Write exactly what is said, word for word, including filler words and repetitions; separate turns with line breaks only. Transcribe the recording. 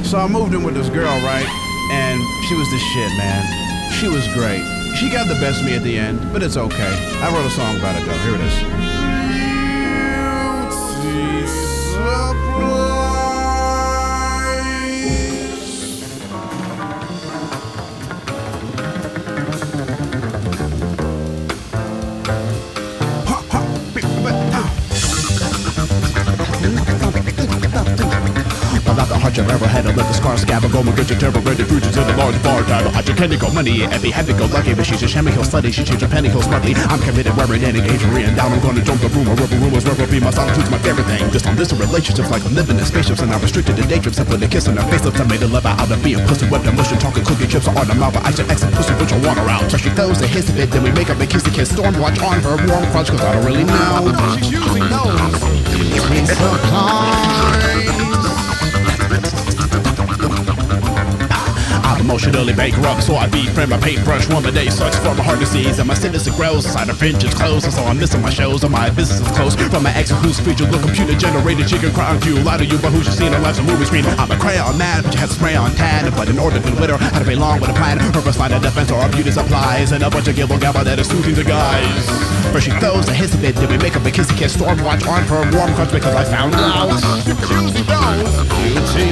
So I moved in with this girl, right? And she was the shit, man. She was great. She got the best of me at the end, but it's okay. I wrote a song about it though. Here it is. Beauty supply. Not the heart you've ever had to let the scar scab and go and get your terrible ready futures in the large bar tab. I just can't go money and be happy go lucky, but she's a shammy hill slutty, she change her penny hill smartly. I'm committed, wearing any injury and down. I'm gonna jump the room, or rubber rumors, rubber be my solitude's my favorite thing. Just on this relationships like I'm living in spaceships and I'm restricted to day trips and put a kiss on her face lips. I made a love out of being pussy, webbed emotion, talking cookie chips on the mouth. I should exit pussy, put your water out. So she throws a hiss of it, then we make up and kiss the kiss. Storm watch on her warm crotch, cause I don't really know. She usually knows. It's supply. I'm emotionally bankrupt, so I befriend my paintbrush. One day sucks for my heart disease, and my sinister grows. Inside of vengeance close, and so I'm missing my shows, and my business is close. From my ex whose feature look computer generated, she can cry on you, lie to you, but who you seen on life's a movie screen. I'm a crayon man, but you had to spray on tan. But in order to win her, had to be long with a plan. Her first line of defense or our beauty supplies, and a bunch of gibble gabba that is soothing the guys. First she throws a hiss of it, then we make up a kissy kiss. Storm watch on her warm crutch because I found out. She knows. Beauty